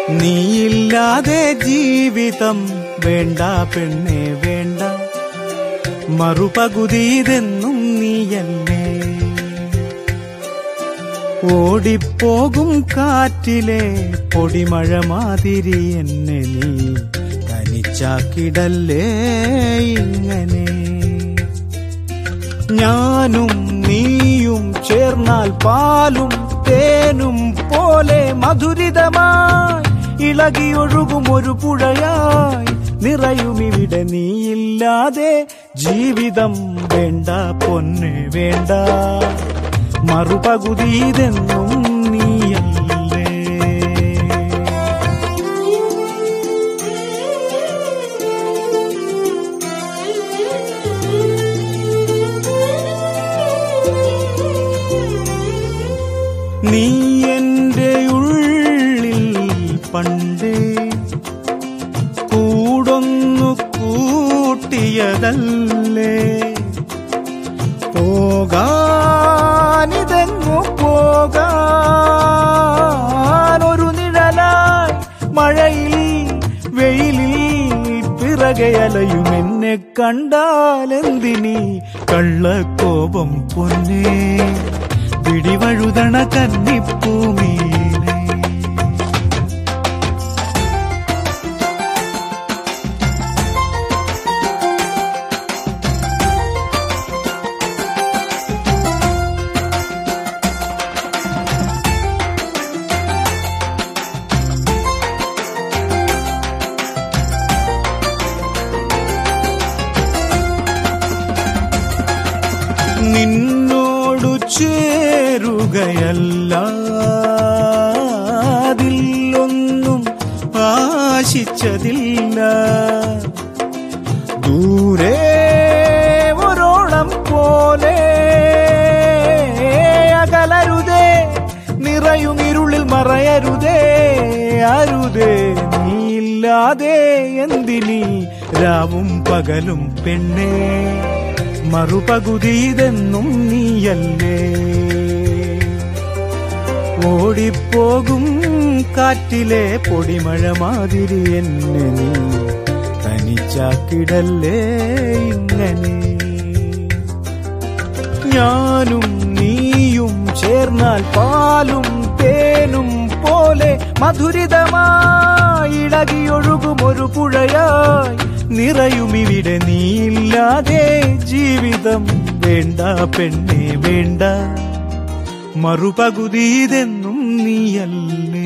നീയില്ലാതെ ജീവിതം വേണ്ട പെണ്ണെ വേണ്ട, മറുപകുതിയിതെന്നും നീയല്ലേ. ഓടിപ്പോകും കാറ്റിലെ പൊടിമഴ മാതിരി എന്നെ നീ തനിച്ചാക്കിടല്ലേ ഇങ്ങനെ. ഞാനും നീയും ചേർന്നാൽ പാലും തേനും പോലെ മധുരിതമായി ഇളകിയൊഴുകും ഒരു പുഴയായി നിറയുമിവിടെ. നീയില്ലാതെ ജീവിതം വേണ്ട പൊന്നെ വേണ്ട, മറുപകുതിയിതെന്നും നീയല്ലേ. നീ എന്റെ ഉള്ളിൽ പണ്ടേ കൂടൊന്നു കൂട്ടിയതല്ലേ. പോകാനിതെങ്ങു പോകാൻ ഒരു നിഴലായി മഴയിൽ വെയിലിൽ പിറകെ അലയും എന്നെ കണ്ടാലെന്തിനീ കള്ളക്കോപം പൊന്നേ, പിടിവഴുതണ കന്നിപ്പൂമീനെ. നിന്നോടു ചേരുകയല്ലാതില്ലൊന്നും ആശിച്ചതില്ല. ദൂരെ ഒരോളം പോലെ അകലരുതേ, നിറയുമിരുളിൽ മറയരുതേ അരുതേ. നീയില്ലാതെ എന്തിനീ രാവും പകലും പെണ്ണേ, മറുപകുതിയിതെന്നും നീയല്ലേ. ഓടിപ്പോകും കാറ്റിലെ പൊടിമഴ മാതിരി എന്നെ നീ തനിച്ചാക്കിടല്ലേ ഇങ്ങനെ. ഞാനും നീയും ചേർന്നാൽ പാലും തേനും പോലെ മധുരിതമായി ഇളകിയൊഴുകും ഒരു പുഴയായി നിറയുമിവിടെ. നീയില്ലാതെ ജീവിതം വേണ്ട പെണ്ണെ വേണ്ട, മറുപകുതിയിതെന്നും നീയല്ലേ.